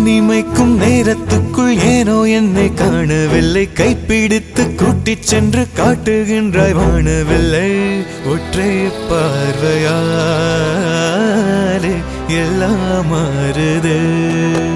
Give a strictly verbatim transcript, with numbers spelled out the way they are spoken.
இமைக்கும் நேரத்துக்குள் ஏனோ என்னை காணவில்லை கைப்பிடித்து கூட்டிச் சென்று காட்டுகின்றாய் வானவில்லை ஒற்றை பார்வையாலே எல்லாம் மாறுது